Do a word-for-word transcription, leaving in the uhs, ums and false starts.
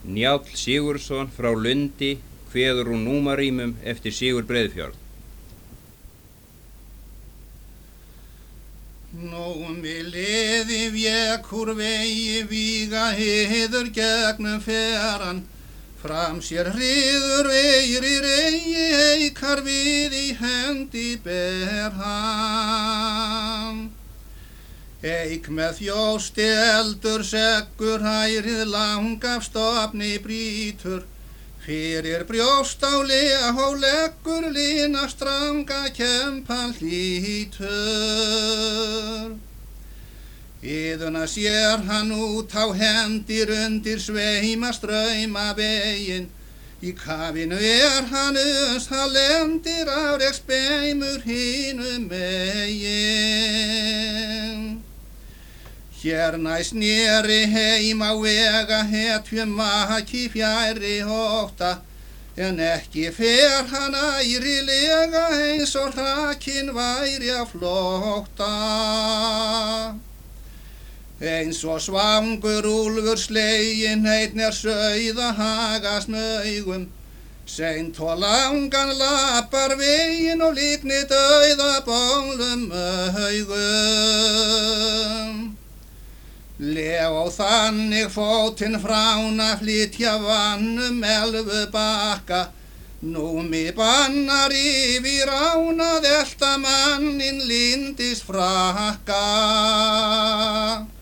Njáll Sigurðsson frá Lundi kveður úr númarímum eftir Sigurð Breiðfjörð. Nú mig liði vékur vegi víga heiður gegnum feran, fram sér hriður eyri regi eikar við í hendi ber hann. Eik með þjósti eldur seggur hærið langaf stofni brýtur, fyrir brjóst á lega og leggur lina stranga kempan hlýtur. Iðuna sér hann út á hendir undir sveima ströyma veginn, í kafinu er hann uns hann lendir afreksbeimur hinum megin. Hér næst neri heim á vega hetju maki fjæri hóta, en ekki fer hann ærilega eins og hrakinn væri á flótta. Eins og svangur úlfur sleginn einn er sauða hagast maugum, seint og langan lapar veginn og líkni dauða bólum augum. Leo þannig fótinn frána flytja vannum elfu bakka, nú mig bannar yfir ánað elta mannin lindis frakka.